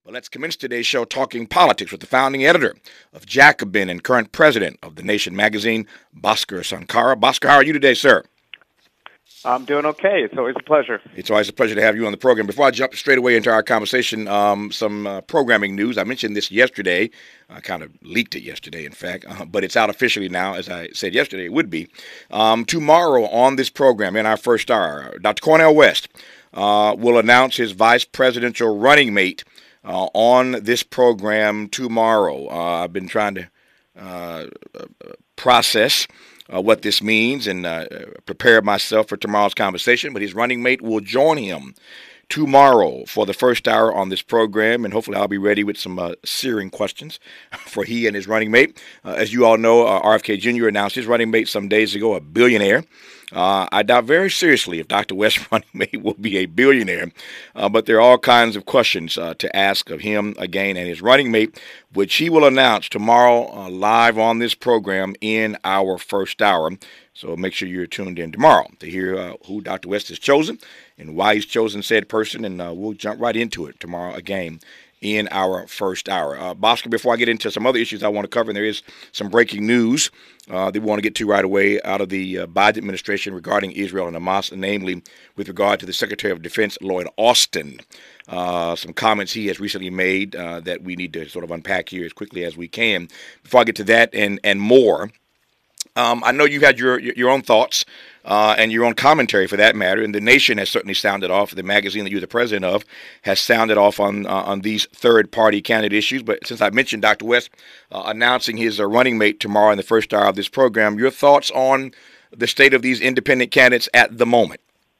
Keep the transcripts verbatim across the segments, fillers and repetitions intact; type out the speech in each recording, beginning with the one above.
But let's commence today's show talking politics with the founding editor of Jacobin and current president of The Nation magazine, Bhaskar Sankara. Bhaskar, how are you today, sir? I'm doing okay. It's always a pleasure. It's always a pleasure to have you on the program. Before I jump straight away into our conversation, um, some uh, programming news. I mentioned this yesterday. I kind of leaked it yesterday, in fact, uh, but it's out officially now, as I said yesterday it would be. Um, tomorrow on this program, in our first hour, Doctor Cornel West uh, will announce his vice presidential running mate Uh, on this program tomorrow. Uh, I've been trying to uh, process uh, what this means and uh, prepare myself for tomorrow's conversation, but his running mate will join him tomorrow for the first hour on this program, and hopefully I'll be ready with some uh, searing questions for he and his running mate. Uh, as you all know, uh, R F K Junior announced his running mate some days ago, a billionaire. Uh, I doubt very seriously if Doctor West's running mate will be a billionaire, uh, but there are all kinds of questions uh, to ask of him again and his running mate, which he will announce tomorrow uh, live on this program in our first hour. So make sure you're tuned in tomorrow to hear uh, who Doctor West has chosen and why he's chosen said person, and uh, we'll jump right into it tomorrow again in our first hour. Uh, Bhaskar, before I get into some other issues I want to cover, and there is some breaking news uh, that we want to get to right away out of the uh, Biden administration regarding Israel and Hamas, namely with regard to the Secretary of Defense, Lloyd Austin. Uh, some comments he has recently made uh, that we need to sort of unpack here as quickly as we can. Before I get to that and, and more, um, I know you've had your, your own thoughts Uh, and your own commentary for that matter, and The Nation has certainly sounded off, the magazine that you're the president of, has sounded off on uh, on these third-party candidate issues. But since I mentioned Doctor West uh, announcing his uh, running mate tomorrow in the first hour of this program, your thoughts on the state of these independent candidates at the moment?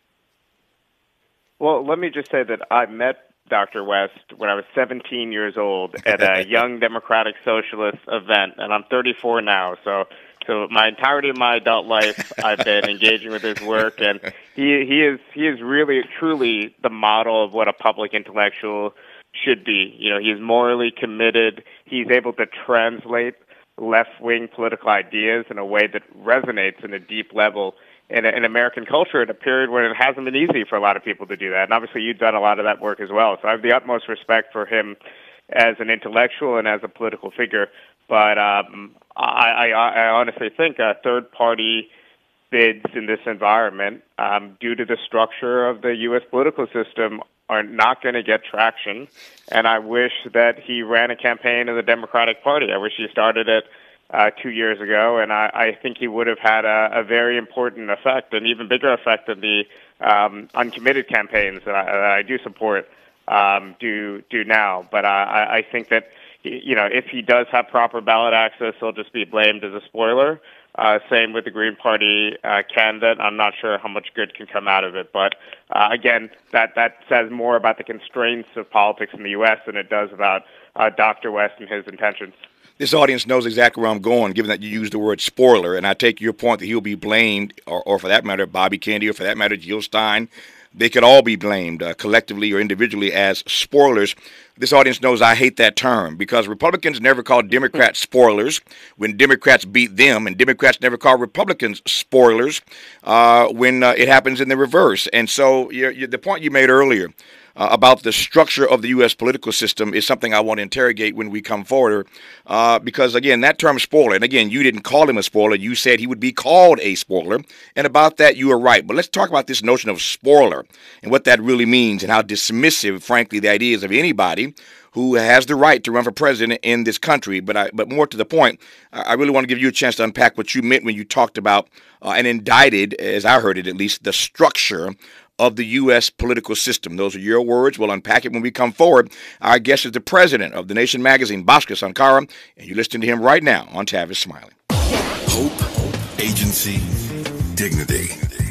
Well, let me just say that I met Doctor West when I was seventeen years old at a Young Democratic Socialist event, and I'm thirty-four now, so... So my entirety of my adult life, I've been engaging with his work, and he he is he is really truly the model of what a public intellectual should be. You know, he's morally committed. He's able to translate left-wing political ideas in a way that resonates in a deep level in, a, in American culture at a period when it hasn't been easy for a lot of people to do that. And obviously, you've done a lot of that work as well. So I have the utmost respect for him as an intellectual and as a political figure. But um, I, I, I honestly think uh, third-party bids in this environment, um, due to the structure of the U S political system, are not going to get traction. And I wish that he ran a campaign in the Democratic Party. I wish he started it uh, two years ago, and I, I think he would have had a, a very important effect, an even bigger effect than the um, uncommitted campaigns that I, that I do support um, do do now. But I, I think that, you know, if he does have proper ballot access, he'll just be blamed as a spoiler. Uh, same with the Green Party uh, candidate. I'm not sure how much good can come out of it. But, uh, again, that, that says more about the constraints of politics in the U S than it does about uh, Doctor West and his intentions. This audience knows exactly where I'm going, given that you used the word spoiler, and I take your point that he'll be blamed, or, or for that matter, Bobby Kennedy, or for that matter, Jill Stein. They could all be blamed uh, collectively or individually as spoilers. This audience knows I hate that term because Republicans never call Democrats spoilers when Democrats beat them, and Democrats never call Republicans spoilers uh, when uh, it happens in the reverse. And so you're, you're, the point you made earlier uh, about the structure of the U S political system is something I want to interrogate when we come forward uh, because, again, that term spoiler, and again, you didn't call him a spoiler. You said he would be called a spoiler, and about that you are right. But let's talk about this notion of spoiler and what that really means and how dismissive, frankly, the idea is of anybody who has the right to run for president in this country. But I, but more to the point, I really want to give you a chance to unpack what you meant when you talked about uh, and indicted, as I heard it at least, the structure of the U S political system. Those are your words. We'll unpack it when we come forward. Our guest is the president of The Nation magazine, Bhaskar Sankara, and you're listening to him right now on Tavis Smiley. Hope, agency, dignity.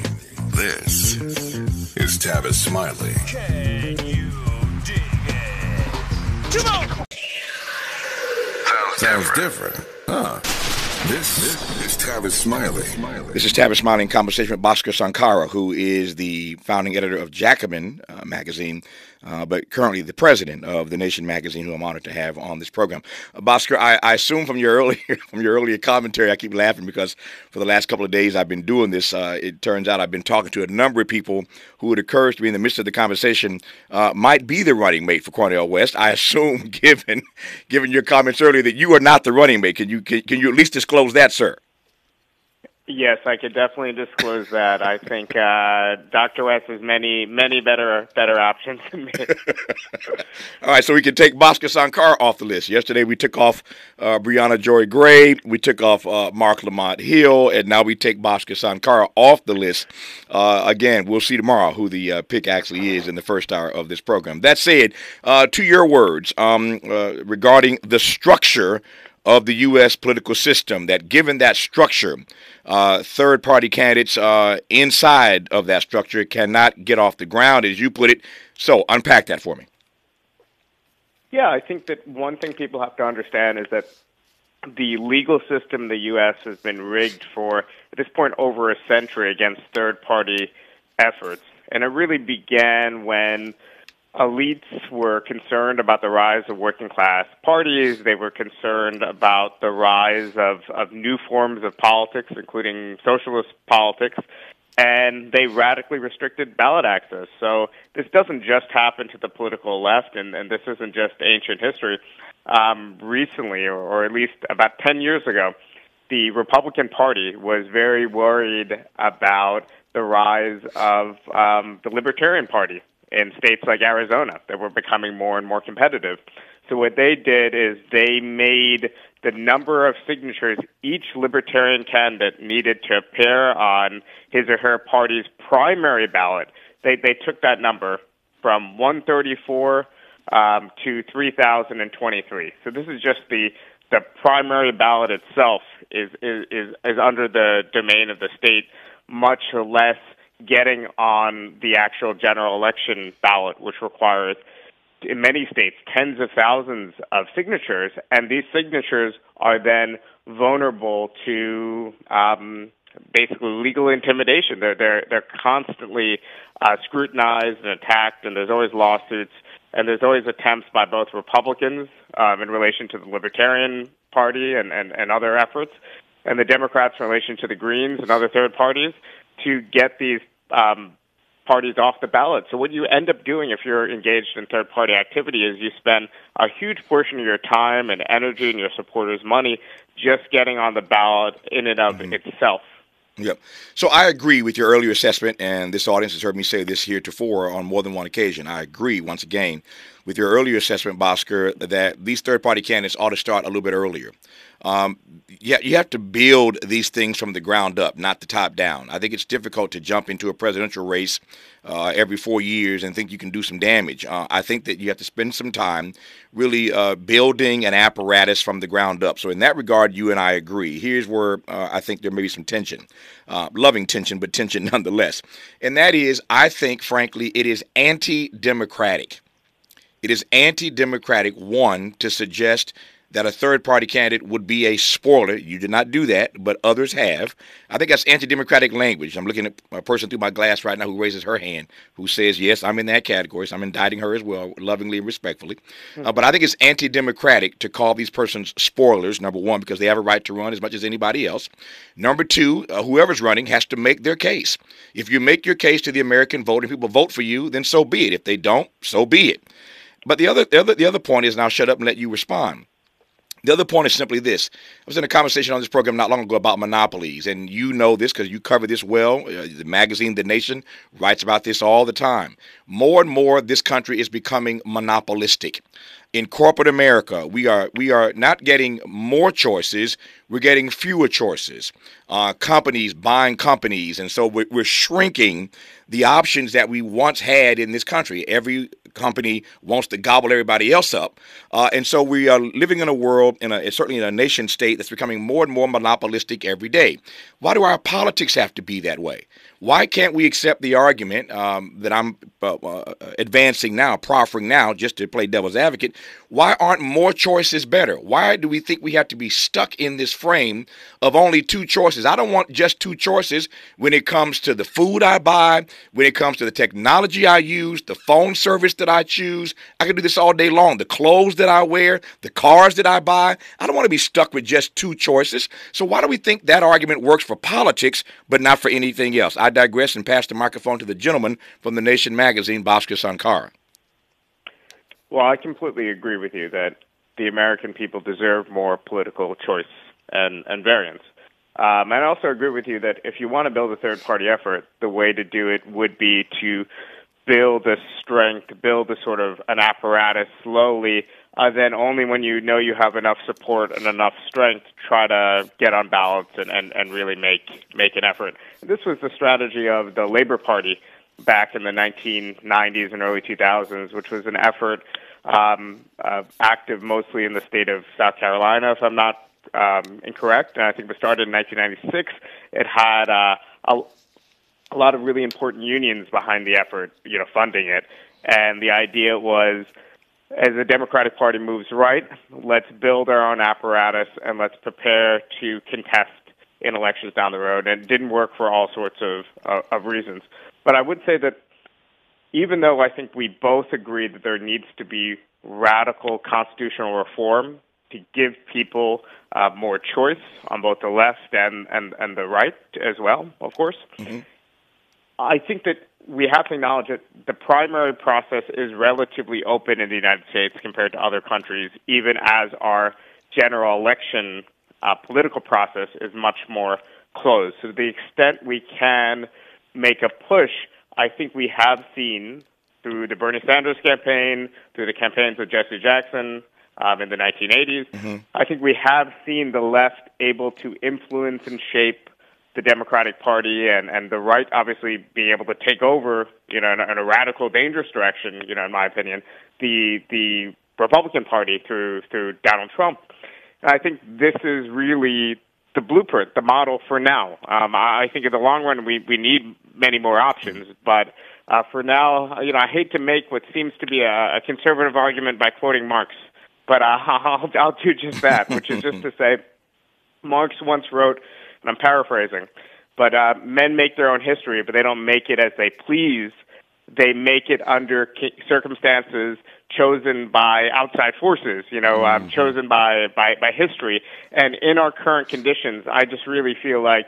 This is Tavis Smiley. Can you dig it? Come on! Sounds different, huh? This, this is Tavis Smiley. This is Tavis Smiley in conversation with Bhaskar Sankara, who is the founding editor of Jacobin uh, magazine. uh, but currently the president of The Nation magazine, who I'm honored to have on this program. Uh, Bhaskar, I, I assume from your earlier from your earlier commentary, I keep laughing because for the last couple of days I've been doing this. Uh, it turns out I've been talking to a number of people who it occurs to me in the midst of the conversation uh, might be the running mate for Cornel West. I assume, given given your comments earlier, that you are not the running mate. Can you can, can you at least disclose that, sir? Yes, I could definitely disclose that. I think uh, Doctor West has many, many better better options than me. All right, so we can take Bhaskar Sankara off the list. Yesterday we took off uh, Briahna Joy Gray, we took off uh, Marc Lamont Hill, and now we take Bhaskar Sankara off the list. Uh, again, we'll see tomorrow who the uh, pick actually is in the first hour of this program. That said, uh, to your words um, uh, regarding the structure of the U S political system, that given that structure, uh, third-party candidates uh, inside of that structure cannot get off the ground, as you put it. So unpack that for me. Yeah, I think that one thing people have to understand is that the legal system in the U S has been rigged for, at this point, over a century against third-party efforts. And it really began when elites were concerned about the rise of working class parties. They were concerned about the rise of, of new forms of politics, including socialist politics, and they radically restricted ballot access. So this doesn't just happen to the political left, and, and this isn't just ancient history. Um, recently, or, or at least about ten years ago, the Republican Party was very worried about the rise of um, the Libertarian Party in states like Arizona that were becoming more and more competitive. So what they did is they made the number of signatures each Libertarian candidate needed to appear on his or her party's primary ballot. They they took that number from one thirty-four um, to three thousand twenty-three. So this is just the the primary ballot itself is is is, is under the domain of the state, much less getting on the actual general election ballot, which requires, in many states, tens of thousands of signatures, and these signatures are then vulnerable to um, basically legal intimidation. They're they're they're constantly uh, scrutinized and attacked, and there's always lawsuits, and there's always attempts by both Republicans um, in relation to the Libertarian Party and, and, and other efforts, and the Democrats in relation to the Greens and other third parties, to get these um, parties off the ballot. So what you end up doing if you're engaged in third-party activity is you spend a huge portion of your time and energy and your supporters' money just getting on the ballot in and of mm-hmm. itself. Yep. So I agree with your earlier assessment, and this audience has heard me say this heretofore on more than one occasion. I agree, once again, with your earlier assessment, Bhaskar, that these third-party candidates ought to start a little bit earlier. Um, yeah, you have to build these things from the ground up, not the top down. I think it's difficult to jump into a presidential race uh, every four years and think you can do some damage. Uh, I think that you have to spend some time really uh, building an apparatus from the ground up. So in that regard, you and I agree. Here's where uh, I think there may be some tension, uh, loving tension, but tension nonetheless. And that is, I think, frankly, it is anti-democratic. It is anti-democratic, one, to suggest that a third-party candidate would be a spoiler. You did not do that, but others have. I think that's anti-democratic language. I'm looking at a person through my glass right now who raises her hand, who says, yes, I'm in that category, so I'm indicting her as well, lovingly and respectfully. Mm-hmm. Uh, but I think it's anti-democratic to call these persons spoilers, number one, because they have a right to run as much as anybody else. Number two, uh, whoever's running has to make their case. If you make your case to the American vote and people vote for you, then so be it. If they don't, so be it. But the other, the other, the other point is, and I'll shut up and let you respond. The other point is simply this. I was in a conversation on this program not long ago about monopolies, and you know this because you cover this well. Uh, the magazine The Nation writes about this all the time. More and more, this country is becoming monopolistic. In corporate America, we are we are not getting more choices, we're getting fewer choices. Uh, companies buying companies, and so we're, we're shrinking the options that we once had in this country. Every company wants to gobble everybody else up. Uh, and so we are living in a world, in a, certainly in a nation state, that's becoming more and more monopolistic every day. Why do our politics have to be that way? Why can't we accept the argument um, that I'm uh, uh, advancing now, proffering now, just to play devil's advocate? Why aren't more choices better? Why do we think we have to be stuck in this frame of only two choices? I don't want just two choices when it comes to the food I buy, when it comes to the technology I use, the phone service that I choose. I can do this all day long. The clothes that I wear, the cars that I buy. I don't want to be stuck with just two choices. So why do we think that argument works for politics but not for anything else? I digress and pass the microphone to the gentleman from the Nation magazine, Bhaskar Sankara. Well, I completely agree with you that the American people deserve more political choice and, and variance. Um, and I also agree with you that if you want to build a third-party effort, the way to do it would be to build a strength, build a sort of an apparatus slowly, uh, then only when you know you have enough support and enough strength, try to get on ballots and, and, and really make, make an effort. This was the strategy of the Labor Party back in the nineteen nineties and early two thousands, which was an effort um, uh, active mostly in the state of South Carolina, if I'm not um, incorrect. And I think it started in nineteen ninety-six. It had uh, a, a lot of really important unions behind the effort, you know, funding it. And the idea was, as the Democratic Party moves right, let's build our own apparatus and let's prepare to contest in elections down the road. And it didn't work for all sorts of, uh, of reasons. But I would say that even though I think we both agree that there needs to be radical constitutional reform to give people uh, more choice on both the left and, and, and the right as well, of course, mm-hmm. I think that we have to acknowledge that the primary process is relatively open in the United States compared to other countries, even as our general election uh, political process is much more closed. So to the extent we can make a push, I think we have seen through the Bernie Sanders campaign, through the campaigns of Jesse Jackson um, in the nineteen eighties, mm-hmm. I think we have seen the left able to influence and shape the Democratic Party and, and the right obviously being able to take over, you know, in a, in a radical, dangerous direction, you know, in my opinion, the the Republican Party through through Donald Trump. And I think this is really the blueprint, the model for now. Um, I think in the long run, we, we need many more options. But uh, for now, you know, I hate to make what seems to be a, a conservative argument by quoting Marx, but uh, I'll, I'll do just that, which is just to say Marx once wrote, and I'm paraphrasing, but uh, men make their own history, but they don't make it as they please. They make it under circumstances chosen by outside forces, you know, um, chosen by, by, by history. And in our current conditions, I just really feel like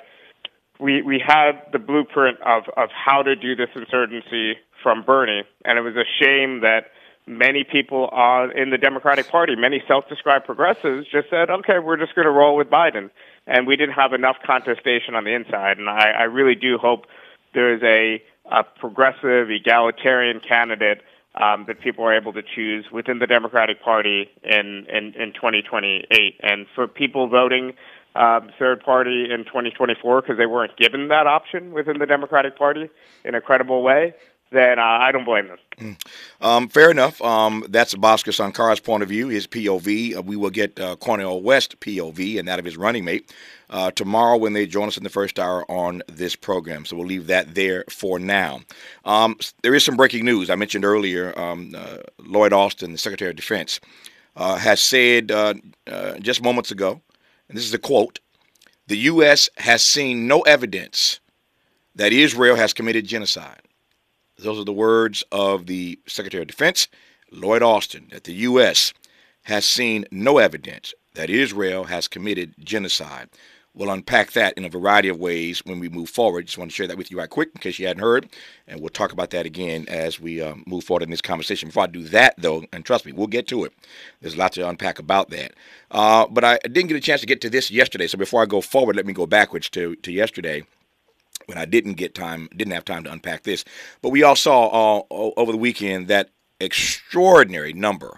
we we have the blueprint of, of how to do this insurgency from Bernie. And it was a shame that many people uh, in the Democratic Party, many self-described progressives, just said, okay, we're just going to roll with Biden. And we didn't have enough contestation on the inside. And I, I really do hope there is a, a progressive, egalitarian candidate um, that people are able to choose within the Democratic Party in, in, in twenty twenty-eight. And for people voting um, third party in twenty twenty-four because they weren't given that option within the Democratic Party in a credible way, then uh, I don't blame them. Mm. Um, fair enough. Um, that's Bhaskar Sankara's point of view, his P O V. Uh, we will get uh, Cornel West P O V and that of his running mate uh, tomorrow when they join us in the first hour on this program. So we'll leave that there for now. Um, there is some breaking news. I mentioned earlier um, uh, Lloyd Austin, the Secretary of Defense, uh, has said uh, uh, just moments ago, and this is a quote, the U S has seen no evidence that Israel has committed genocide. Those are the words of the Secretary of Defense, Lloyd Austin, that the U S has seen no evidence that Israel has committed genocide. We'll unpack that in a variety of ways when we move forward. Just want to share that with you right quick in case you hadn't heard, and we'll talk about that again as we uh, move forward in this conversation. Before I do that, though, and trust me, we'll get to it. There's a lot to unpack about that. Uh, but I didn't get a chance to get to this yesterday, so before I go forward, let me go backwards to, to yesterday, when I didn't get time, didn't have time to unpack this. But we all saw uh, over the weekend that extraordinary number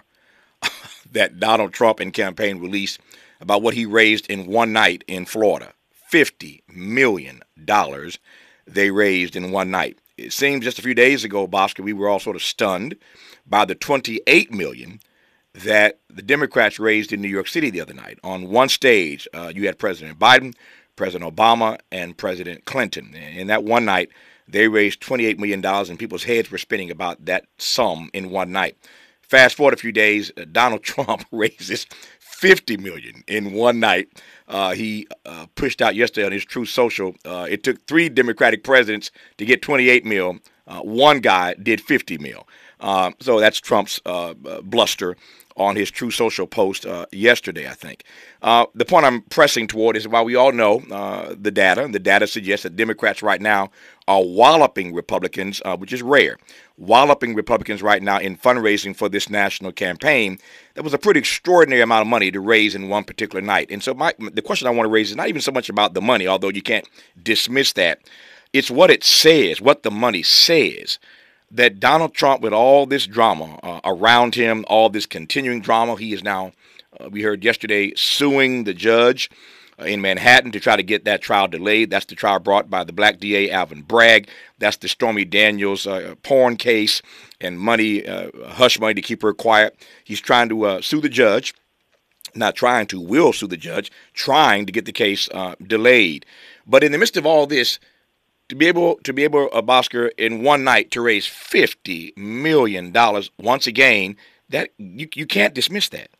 that Donald Trump and campaign released about what he raised in one night in Florida. fifty million dollars they raised in one night. It seems just a few days ago, Bhaskar, we were all sort of stunned by the twenty-eight million dollars that the Democrats raised in New York City the other night. On one stage, uh, you had President Biden, President Obama and President Clinton. In that one night, they raised twenty-eight million dollars, and people's heads were spinning about that sum in one night. Fast forward a few days, uh, Donald Trump raises fifty million dollars in one night. Uh, he uh, pushed out yesterday on his Truth Social. Uh, it took three Democratic presidents to get twenty-eight mil. Uh, one guy did fifty mil. Uh, so that's Trump's uh, bluster on his Truth Social post uh, yesterday, I think. Uh, the point I'm pressing toward is while we all know uh, the data, the data suggests that Democrats right now are walloping Republicans, uh, which is rare, walloping Republicans right now in fundraising for this national campaign. That was a pretty extraordinary amount of money to raise in one particular night. And so my, the question I want to raise is not even so much about the money, although you can't dismiss that. It's what it says, what the money says. That Donald Trump, with all this drama uh, around him, all this continuing drama, he is now, uh, we heard yesterday, suing the judge uh, in Manhattan to try to get that trial delayed. That's the trial brought by the black D A, Alvin Bragg. That's the Stormy Daniels uh, porn case and money, uh, hush money to keep her quiet. He's trying to uh, sue the judge, not trying to, will sue the judge, trying to get the case uh, delayed. But in the midst of all this, To be able to be able, uh, Bhaskar, in one night to raise fifty million dollars, once again, that you you can't dismiss that.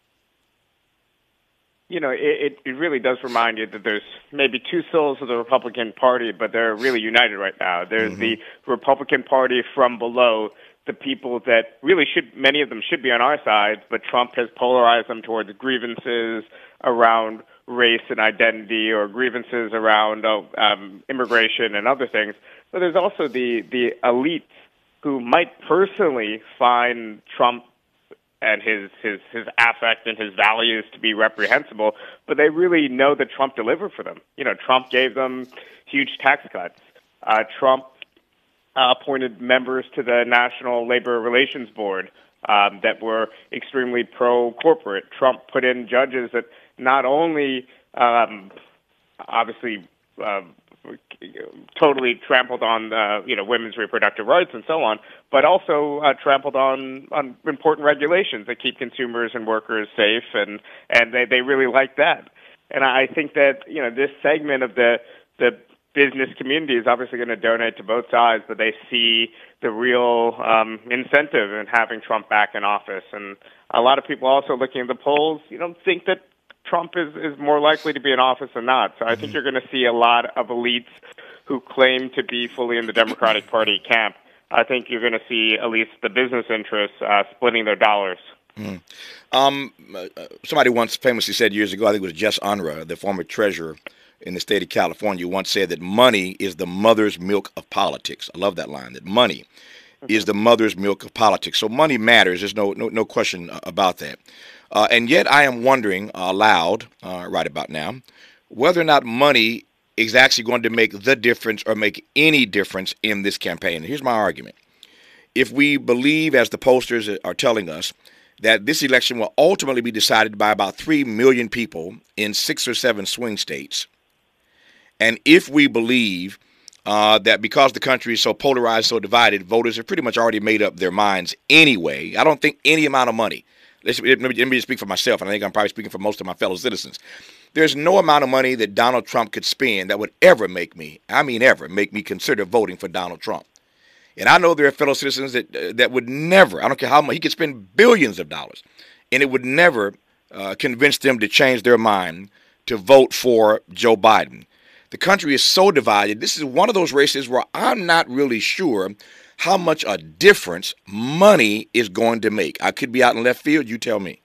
You know, it, it really does remind you that there's maybe two souls of the Republican Party, but they're really united right now. There's mm-hmm. the Republican Party from below, the people that really should, many of them should be on our side, but Trump has polarized them towards grievances around race and identity or grievances around oh, um, immigration and other things. But there's also the, the elites who might personally find Trump and his, his, his affect and his values to be reprehensible, but they really know that Trump delivered for them. You know, Trump gave them huge tax cuts. Uh, Trump uh, appointed members to the National Labor Relations Board um, that were extremely pro-corporate. Trump put in judges that not only um, obviously uh, totally trampled on uh, you know women's reproductive rights and so on, but also uh, trampled on, on important regulations that keep consumers and workers safe, and, and they, they really like that. And I think that you know this segment of the the business community is obviously going to donate to both sides, but they see the real um, incentive in having Trump back in office. And a lot of people also looking at the polls, you don't think that Trump is, is more likely to be in office than not. So I think you're going to see a lot of elites who claim to be fully in the Democratic Party camp. I think you're going to see at least the business interests uh, splitting their dollars. Mm. Um, uh, somebody once famously said years ago, I think it was Jess Unruh, the former treasurer in the state of California, once said that money is the mother's milk of politics. I love that line, that money mm-hmm. is the mother's milk of politics. So money matters. There's no no, no question about that. Uh, and yet I am wondering aloud uh, right about now whether or not money is actually going to make the difference or make any difference in this campaign. And here's my argument. If we believe, as the pollsters are telling us, that this election will ultimately be decided by about three million people in six or seven swing states, and if we believe uh, that because the country is so polarized, so divided, voters have pretty much already made up their minds anyway, I don't think any amount of money, let me, let me just speak for myself, and I think I'm probably speaking for most of my fellow citizens, there's no amount of money that Donald Trump could spend that would ever make me, I mean ever, make me consider voting for Donald Trump. And I know there are fellow citizens that uh, that would never, I don't care how much, he could spend billions of dollars, and it would never uh, convince them to change their mind to vote for Joe Biden. The country is so divided. This is one of those races where I'm not really sure how much a difference money is going to make. I could be out in left field. You tell me.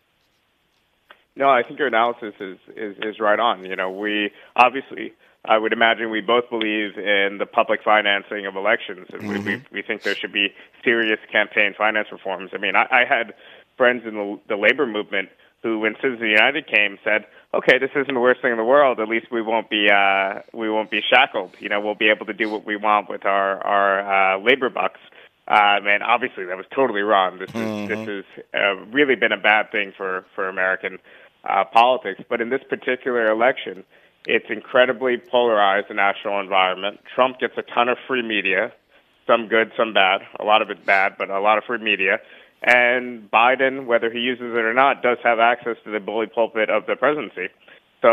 No, I think your analysis is, is, is right on. You know, we obviously, I would imagine we both believe in the public financing of elections, and mm-hmm. we, we we think there should be serious campaign finance reforms. I mean, I, I had friends in the, the labor movement who, when Citizens United came, said, "Okay, this isn't the worst thing in the world. At least we won't be uh, we won't be shackled. You know, we'll be able to do what we want with our our uh, labor bucks." Um, and obviously, that was totally wrong. This is mm-hmm. this has uh, really been a bad thing for for American uh, politics. But in this particular election, it's incredibly polarized, the national environment. Trump gets a ton of free media, some good, some bad. A lot of it's bad, but a lot of free media. And Biden, whether he uses it or not, does have access to the bully pulpit of the presidency. So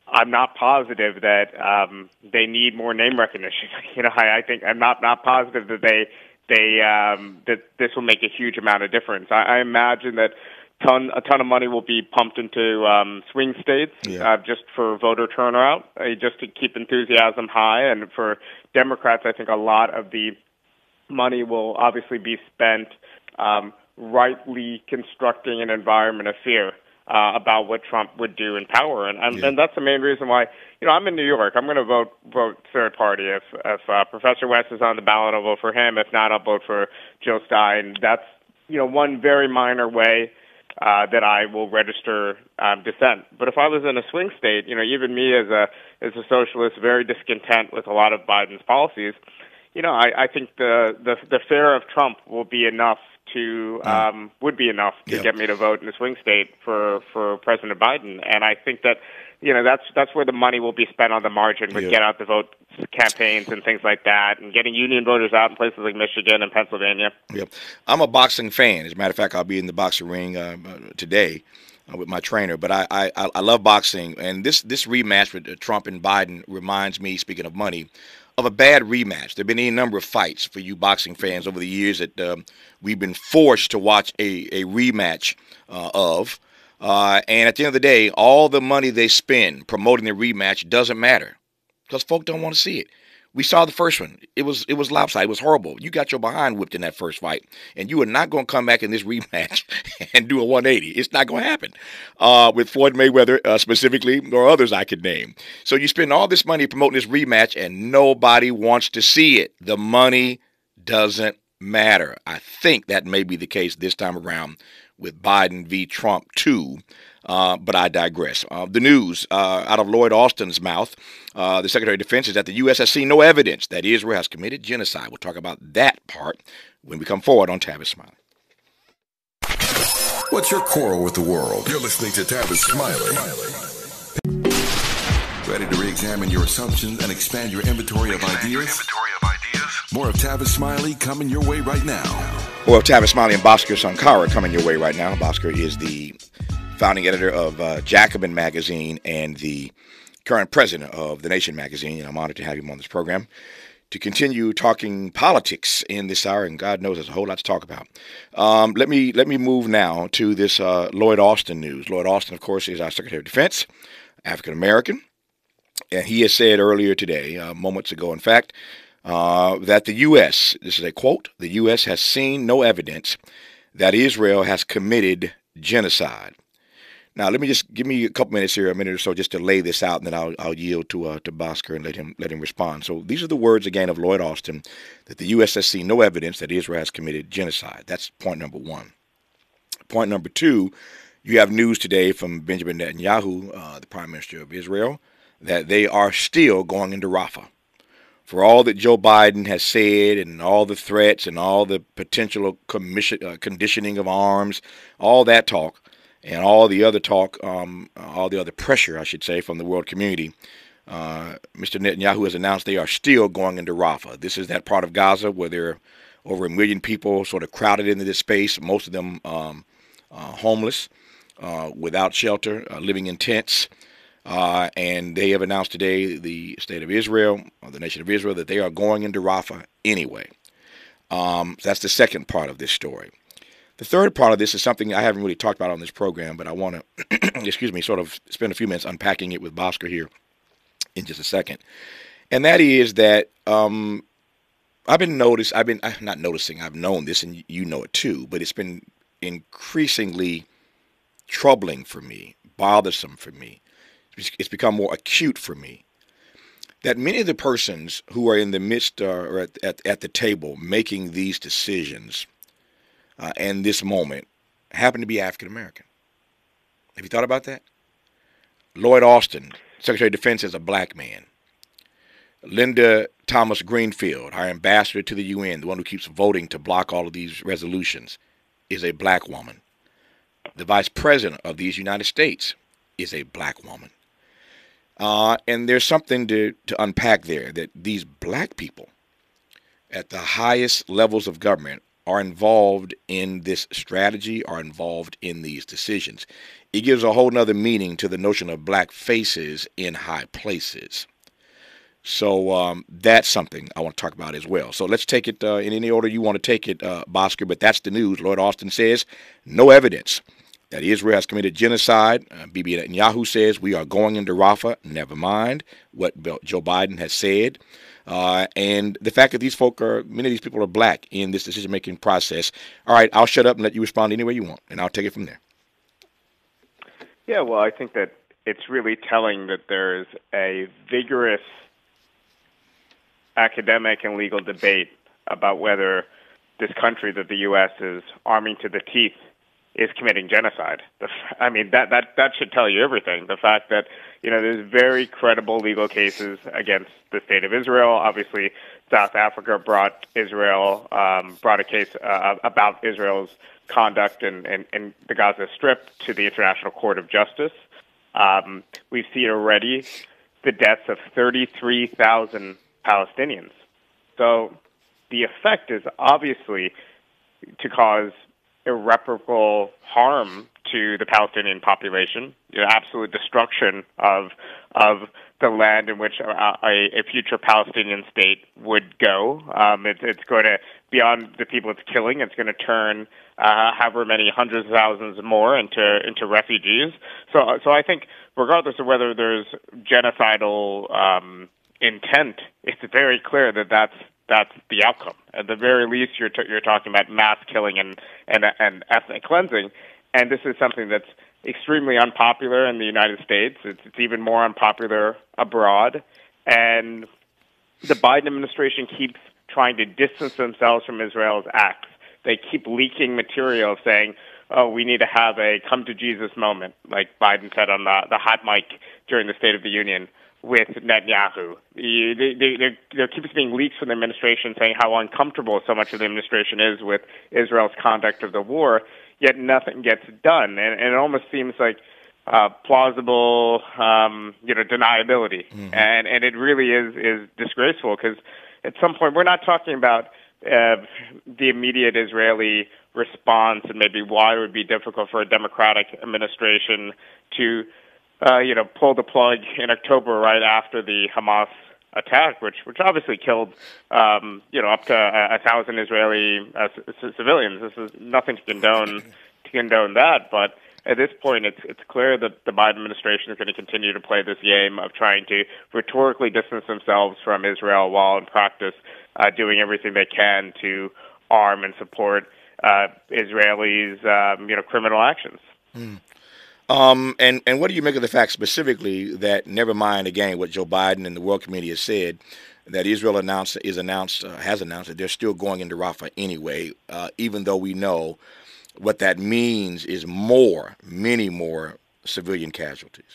I'm not positive that um, they need more name recognition. You know, I, I think I'm not not positive that they they um, that this will make a huge amount of difference. I, I imagine that ton a ton of money will be pumped into um, swing states Yeah. uh, just for voter turnout, uh, just to keep enthusiasm high. And for Democrats, I think a lot of the money will obviously be spent um, rightly constructing an environment of fear uh, about what Trump would do in power, and and, Yeah. and that's the main reason why. You know, I'm in New York. I'm going to vote vote third party. If if uh, Professor West is on the ballot, I'll vote for him. If not, I'll vote for Joe Stein. That's you know one very minor way uh, that I will register um, dissent. But if I was in a swing state, you know, even me as a as a socialist, very discontent with a lot of Biden's policies, you know, I, I think the, the the fear of Trump will be enough to um, would be enough to Yeah. get me to vote in a swing state for, for President Biden, and I think that you know that's that's where the money will be spent on the margin with Yeah. get out the vote campaigns and things like that, and getting union voters out in places like Michigan and Pennsylvania. Yep. I'm a boxing fan. As a matter of fact, I'll be in the boxing ring uh, today uh, with my trainer. But I, I, I love boxing. And this, this rematch with uh, Trump and Biden reminds me, speaking of money, of a bad rematch. There have been any number of fights for you boxing fans over the years that um, we've been forced to watch a, a rematch uh, of. Uh, and at the end of the day, all the money they spend promoting the rematch doesn't matter because folk don't want to see it. We saw the first one. It was it was lopsided. It was horrible. You got your behind whipped in that first fight, and you are not going to come back in this rematch and do a one eighty. It's not going to happen uh, with Floyd Mayweather uh, specifically, or others I could name. So you spend all this money promoting this rematch, and nobody wants to see it. The money doesn't matter. I think that may be the case this time around with Biden v. Trump too. Uh, but I digress. Uh, the news uh, out of Lloyd Austin's mouth, uh, the Secretary of Defense, is that the U S has seen no evidence that Israel has committed genocide. We'll talk about that part when we come forward on Tavis Smiley. What's your quarrel with the world? You're listening to Tavis Smiley. Ready to re-examine your assumptions and expand your inventory of ideas? More of Tavis Smiley coming your way right now. Well, Tavis Smiley and Bhaskar Sankara coming your way right now. Bhaskar is the founding editor of uh, Jacobin Magazine and the current president of The Nation Magazine, and I'm honored to have him on this program to continue talking politics in this hour, and God knows there's a whole lot to talk about. Um, let me let me move now to this uh, Lloyd Austin news. Lloyd Austin, of course, is our Secretary of Defense, African-American, and he has said earlier today, uh, moments ago, in fact, uh, that the U S, this is a quote, the U S has seen no evidence that Israel has committed genocide. Now, let me just give me a couple minutes here, a minute or so, just to lay this out, and then I'll, I'll yield to uh, to Bhaskar and let him let him respond. So these are the words again of Lloyd Austin, that the U S has seen no evidence that Israel has committed genocide. That's point number one. Point number two, you have news today from Benjamin Netanyahu, uh, the Prime Minister of Israel, that they are still going into Rafah. For all that Joe Biden has said and all the threats and all the potential commission, uh, conditioning of arms, all that talk, and all the other talk, um, all the other pressure, I should say, from the world community, uh, Mister Netanyahu has announced they are still going into Rafah. This is that part of Gaza where there are over a million people sort of crowded into this space, most of them um, uh, homeless, uh, without shelter, uh, living in tents. Uh, and they have announced today, the state of Israel, or the nation of Israel, that they are going into Rafah anyway. Um, so that's the second part of this story. The third part of this is something I haven't really talked about on this program, but I want to, excuse me, sort of spend a few minutes unpacking it with Bhaskar here in just a second. And that is that um, I've been noticed, I've been, I'm not noticing, I've known this, and you know it too, but it's been increasingly troubling for me, bothersome for me. It's become more acute for me that many of the persons who are in the midst uh, or at, at, at the table making these decisions uh, and this moment happen to be African American. Have you thought about that? Lloyd Austin, Secretary of Defense, is a black man. Linda Thomas Greenfield, our ambassador to the U N, the one who keeps voting to block all of these resolutions, is a black woman. The Vice President of these United States is a black woman. Uh, and there's something to, to unpack there, that these black people at the highest levels of government are involved in this strategy, are involved in these decisions. It gives a whole nother meaning to the notion of black faces in high places. So um, that's something I want to talk about as well. So let's take it uh, in any order you want to take it, uh, Bhaskar, but that's the news. Lloyd Austin says no evidence that Israel has committed genocide. Uh, Bibi Netanyahu says we are going into Rafah. Never mind what Joe Biden has said. Uh, and the fact that these folk are, many of these people are black in this decision-making process. All right, I'll shut up and let you respond any way you want, and I'll take it from there. Yeah, well, I think that it's really telling that there's a vigorous academic and legal debate about whether this country that the U S is arming to the teeth is committing genocide. I mean, that, that, that should tell you everything. The fact that, you know, there's very credible legal cases against the state of Israel. Obviously, South Africa brought Israel, um, brought a case uh, about Israel's conduct in, in, in the Gaza Strip to the International Court of Justice. Um, we've seen already the deaths of thirty-three thousand Palestinians. So the effect is obviously to cause irreparable harm to the Palestinian population, you know, absolute destruction of of the land in which a, a, a future Palestinian state would go. Um, it, it's going to, beyond the people it's killing, it's going to turn uh, however many hundreds of thousands more into into refugees. So, so I think regardless of whether there's genocidal um, intent, it's very clear that that's that's the outcome. At the very least, you're t- you're talking about mass killing and, and and ethnic cleansing, and this is something that's extremely unpopular in the United States. It's, it's even more unpopular abroad, and the Biden administration keeps trying to distance themselves from Israel's acts. They keep leaking material saying, "Oh, we need to have a come to Jesus moment," like Biden said on the the hot mic during the State of the Union with Netanyahu. There keeps being leaks from the administration saying how uncomfortable so much of the administration is with Israel's conduct of the war, yet nothing gets done. And, and it almost seems like uh, plausible, um, you know, deniability. Mm-hmm. And, and it really is, is disgraceful because at some point we're not talking about uh, the immediate Israeli response and maybe why it would be difficult for a democratic administration to Uh, you know, pull the plug in October right after the Hamas attack, which which obviously killed, um, you know, up to a, a thousand Israeli uh, c- civilians. This is nothing to condone to condone that, but at this point, it's it's clear that the Biden administration is going to continue to play this game of trying to rhetorically distance themselves from Israel while in practice uh, doing everything they can to arm and support uh, Israelis, um, you know, criminal actions. Mm. Um, and, and what do you make of the fact specifically that, never mind again what Joe Biden and the World Committee has said, that Israel announced is announced uh, has announced that they're still going into Rafah anyway, uh, even though we know what that means is more, many more civilian casualties?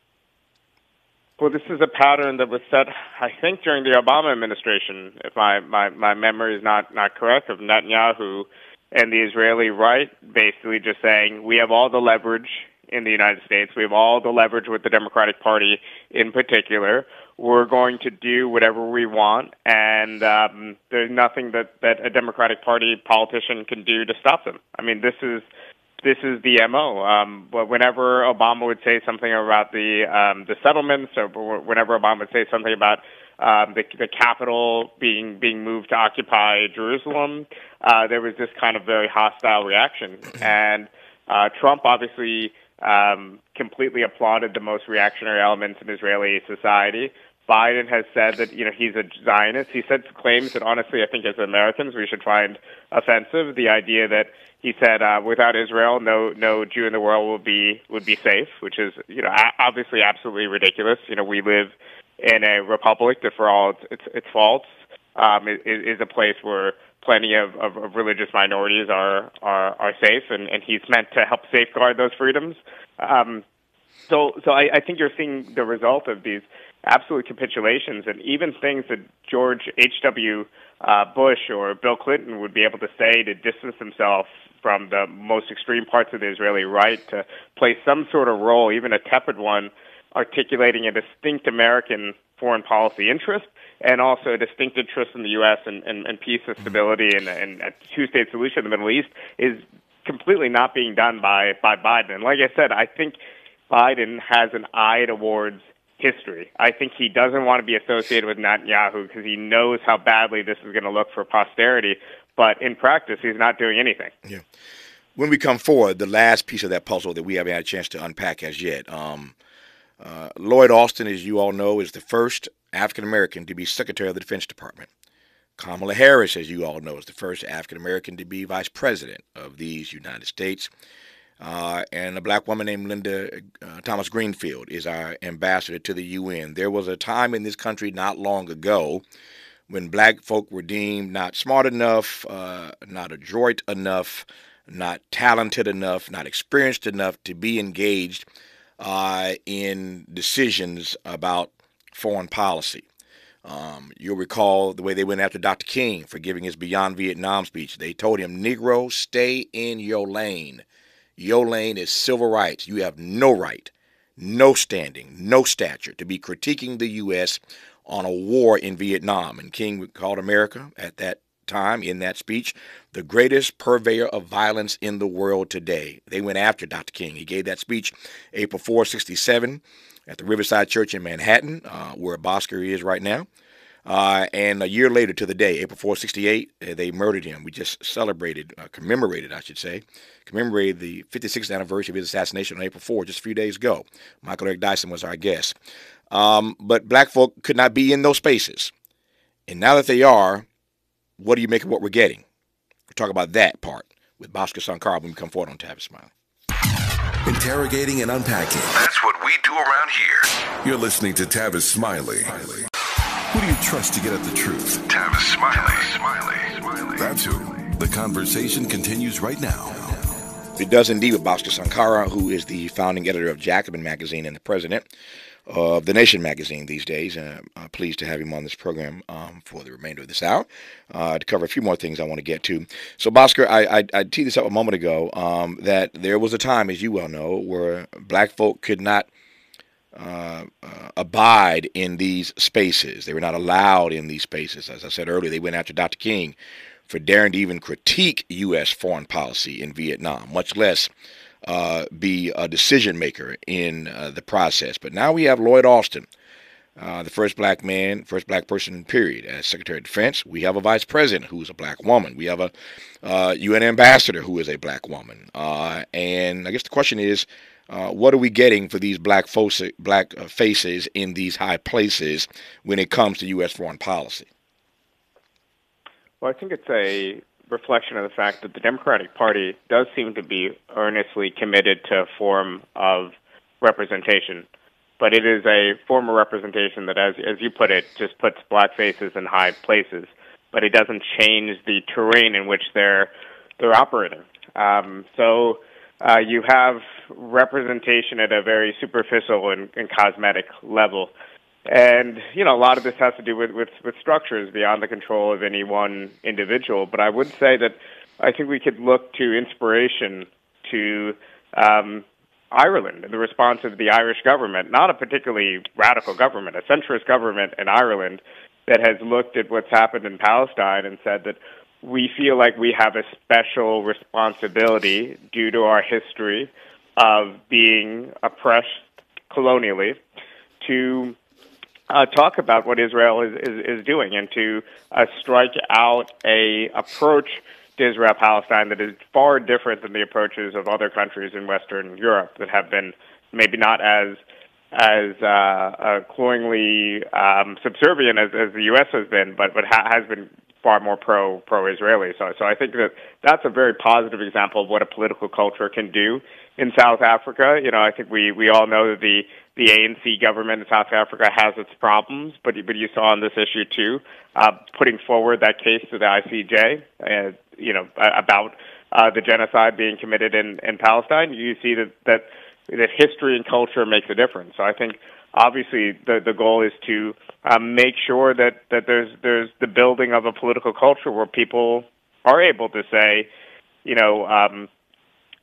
Well, this is a pattern that was set, I think, during the Obama administration, if my, my, my memory is not, not correct, of Netanyahu and the Israeli right basically just saying, we have all the leverage in the United States. We have all the leverage with the Democratic Party in particular. We're going to do whatever we want, and um, there's nothing that, that a Democratic Party politician can do to stop them. I mean, this is this is the M O. Um, but whenever Obama would say something about the um, the settlements, or whenever Obama would say something about um, the, the capital being being moved to occupy Jerusalem, uh, there was this kind of very hostile reaction. And uh, Trump obviously Um, completely applauded the most reactionary elements in Israeli society. Biden has said that, you know, he's a Zionist. He said claims that, honestly, I think as Americans we should find offensive. The idea that he said uh, without Israel, no no Jew in the world will be would be safe, which is, you know, obviously absolutely ridiculous. You know, we live in a republic that, for all its its, its faults, um, is, is a place where plenty of, of, of religious minorities are are, are safe, and, and he's meant to help safeguard those freedoms. Um, so so I, I think you're seeing the result of these absolute capitulations, and even things that George H W. Uh, Bush or Bill Clinton would be able to say to distance himself from the most extreme parts of the Israeli right, to play some sort of role, even a tepid one, articulating a distinct American foreign policy interest and also a distinct interest in the U S and, and, and peace and stability and, and a two-state solution in the Middle East is completely not being done by, by Biden. And like I said, I think Biden has an eye towards history. I think he doesn't want to be associated with Netanyahu because he knows how badly this is going to look for posterity. But in practice, he's not doing anything. Yeah. When we come forward, the last piece of that puzzle that we haven't had a chance to unpack as yet, um, uh, Lloyd Austin, as you all know, is the first African-American to be Secretary of the Defense Department. Kamala Harris, as you all know, is the first African-American to be Vice President of these United States. Uh, and a black woman named Linda uh, Thomas Greenfield is our ambassador to the U N. There was a time in this country not long ago when black folk were deemed not smart enough, uh, not adroit enough, not talented enough, not experienced enough to be engaged uh, in decisions about foreign policy. Um, you'll recall the way they went after Doctor King for giving his Beyond Vietnam speech. They told him, Negro, stay in your lane. Your lane is civil rights. You have no right, no standing, no stature to be critiquing the U S on a war in Vietnam. And King called America at that time in that speech the greatest purveyor of violence in the world today. They went after Doctor King. He gave that speech April fourth, sixty-seven at the Riverside Church in Manhattan, uh, where Bosker is right now. Uh, and a year later to the day, April fourth, sixty-eight, uh, they murdered him. We just celebrated, uh, commemorated, I should say, commemorated the fifty-sixth anniversary of his assassination on April fourth, just a few days ago. Michael Eric Dyson was our guest. Um, but black folk could not be in those spaces. And now that they are, what do you make of what we're getting? We'll talk about that part with Bhaskar Sankara when we come forward on Tavis Smiley. Interrogating and unpacking. That's what we do around here. You're listening to Tavis Smiley. Who do you trust to get at the truth? Tavis Smiley. Smiley. Smiley. That's who. The conversation continues right now. It does indeed with Bhaskar Sankara, who is the founding editor of Jacobin magazine and the president of The Nation magazine these days. And I'm pleased to have him on this program um, for the remainder of this hour uh, to cover a few more things I want to get to. So, Bhaskar, I, I, I teed this up a moment ago um, that there was a time, as you well know, where black folk could not uh, uh, abide in these spaces. They were not allowed in these spaces. As I said earlier, they went after Doctor King for daring to even critique U S foreign policy in Vietnam, much less Uh, be a decision maker in uh, the process. But now we have Lloyd Austin, uh, the first black man, first black person, period, as Secretary of Defense. We have a vice president who is a black woman. We have a uh, U N ambassador who is a black woman. Uh, and I guess the question is, uh, what are we getting for these black, fo- black uh, faces in these high places when it comes to U S foreign policy? Well, I think it's a reflection of the fact that the Democratic Party does seem to be earnestly committed to a form of representation, but it is a form of representation that, as as you put it, just puts black faces in high places, but it doesn't change the terrain in which they're they're operating. Um, so uh, you have representation at a very superficial and, and cosmetic level. And, you know, a lot of this has to do with, with, with structures beyond the control of any one individual. But I would say that I think we could look to inspiration to um, Ireland and the response of the Irish government, not a particularly radical government, a centrist government in Ireland that has looked at what's happened in Palestine and said that we feel like we have a special responsibility due to our history of being oppressed colonially to Uh, talk about what Israel is, is, is doing and to uh, strike out a approach to Israel-Palestine that is far different than the approaches of other countries in Western Europe that have been maybe not as as uh, uh, cloyingly um, subservient as, as the U S has been, but but ha- has been far more pro pro-Israeli. So so I think that that's a very positive example of what a political culture can do in South Africa. You know, I think we, we all know that the The A N C government in South Africa has its problems, but but you saw on this issue too, uh, putting forward that case to the I C J, uh, you know, about uh, the genocide being committed in, in Palestine. You see that, that that history and culture makes a difference. So I think obviously the the goal is to um, make sure that, that there's there's the building of a political culture where people are able to say, you know. Um,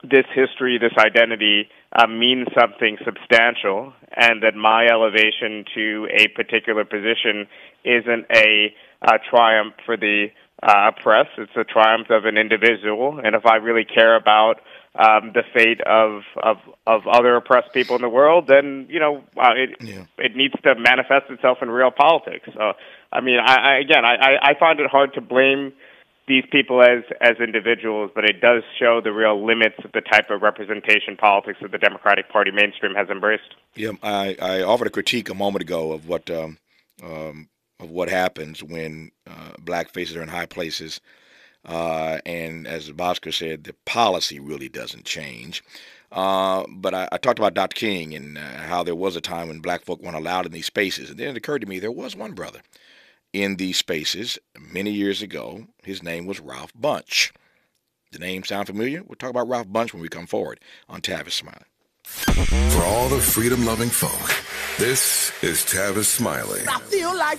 this history, this identity uh, means something substantial, and that my elevation to a particular position isn't a, a triumph for the uh, oppressed. It's a triumph of an individual, and if I really care about um, the fate of, of of other oppressed people in the world, then you know uh, it yeah. it needs to manifest itself in real politics. So, I mean, I, I again, I, I find it hard to blame these people as as individuals, but it does show the real limits of the type of representation politics that the Democratic Party mainstream has embraced. Yeah, I, I offered a critique a moment ago of what um, um, of what happens when uh, black faces are in high places, uh, and as Bhaskar said, the policy really doesn't change. Uh, but I, I talked about Doctor King and uh, how there was a time when black folk weren't allowed in these spaces, and then it occurred to me there was one brother in these spaces many years ago. His name was Ralph Bunche. The name sound familiar? We'll talk about Ralph Bunche when we come forward on Tavis Smiley. For all the freedom-loving folk, this is Tavis Smiley. I feel like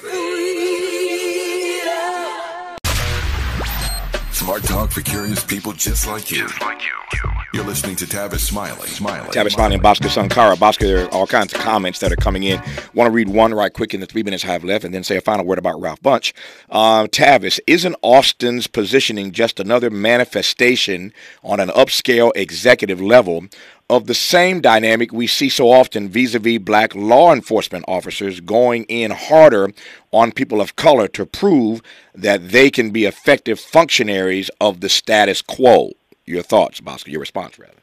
freedom. Smart talk for curious people just like you. Just like you. You're listening to Tavis Smiley. Smiley. Tavis Smiley and Bhaskar Sankara. Bhaskar, there are all kinds of comments that are coming in. Want to read one right quick in the three minutes I have left and then say a final word about Ralph Bunche. Uh, Tavis, isn't Austin's positioning just another manifestation on an upscale executive level of the same dynamic we see so often vis-a-vis black law enforcement officers going in harder on people of color to prove that they can be effective functionaries of the status quo? Your thoughts, Bhaskar, your response, rather.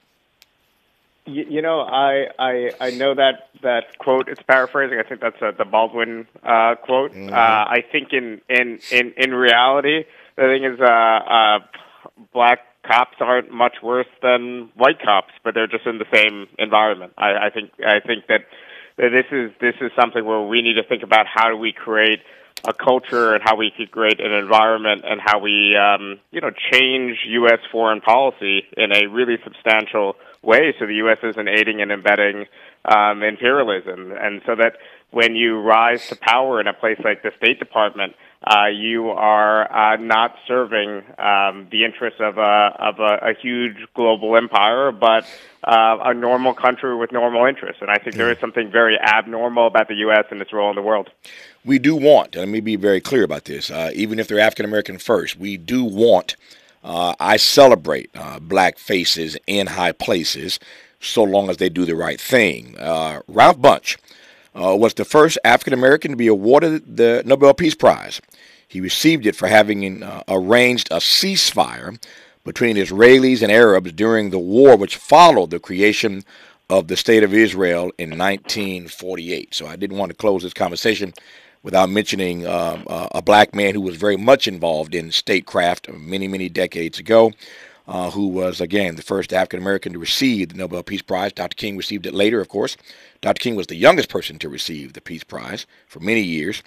You, you know, I, I I know that, that quote. It's paraphrasing. I think that's a, the Baldwin uh, quote. Mm-hmm. Uh, I think in, in, in, in reality, the thing is, uh, uh, black cops aren't much worse than white cops, but they're just in the same environment. I, I think I think that this is this is something where we need to think about how do we create a culture and how we could create an environment and how we, um, you know, change U S foreign policy in a really substantial way so the U S isn't aiding and abetting um, imperialism. And so that when you rise to power in a place like the State Department, uh, you are uh, not serving um, the interests of a, of a, a huge global empire, but uh, a normal country with normal interests. And I think there is something very abnormal about the U S and its role in the world. We do want, and let me be very clear about this, uh, even if they're African-American first, we do want, uh, I celebrate uh, black faces in high places so long as they do the right thing. Uh, Ralph Bunche uh, was the first African-American to be awarded the Nobel Peace Prize. He received it for having uh, arranged a ceasefire between Israelis and Arabs during the war which followed the creation of the State of Israel in nineteen forty-eight. So I didn't want to close this conversation without mentioning um, uh, a black man who was very much involved in statecraft many, many decades ago, uh, who was, again, the first African-American to receive the Nobel Peace Prize. Doctor King received it later, of course. Doctor King was the youngest person to receive the Peace Prize for many years.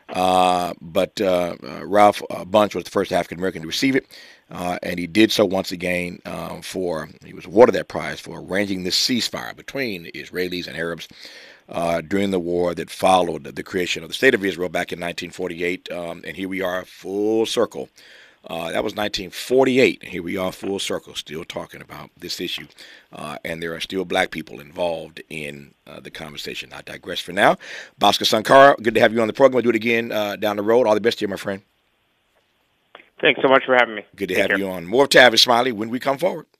Uh, but uh, uh, Ralph uh, Bunche was the first African-American to receive it, uh, and he did so once again uh, for, he was awarded that prize for arranging this ceasefire between the Israelis and Arabs Uh, during the war that followed the creation of the State of Israel back in nineteen forty-eight, um, and here we are full circle. Uh, that was nineteen forty-eight, and here we are full circle, still talking about this issue, uh, and there are still black people involved in uh, the conversation. I digress for now. Bhaskar Sankara, good to have you on the program. We'll do it again uh, down the road. All the best to you, my friend. Thanks so much for having me. Good to Take have care. you on. More of Tavis Smiley when we come forward.